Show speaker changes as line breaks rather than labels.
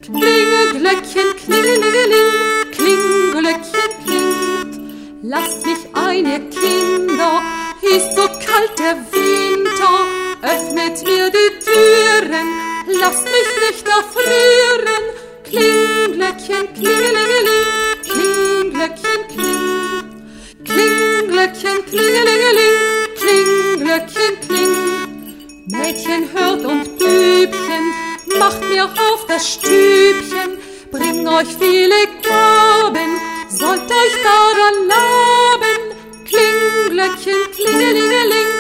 Klingelglöckchen, klingelingeling, Klingelglöckchen klingt. Lasst mich ein, ihr Kinder, ist so kalt der Winter. Öffnet mir die Türen, lasst mich nicht erfrieren. Klingelglöckchen, klingelingeling, Klingelglöckchen klingt. Klingelglöckchen, klingelingeling, Klingelglöckchen klingt. Mädchen hört und Bübchen, macht mir auf das Stübchen, bring euch viele Gaben, sollt euch daran laben. Klingelglöckchen, klingelingeling,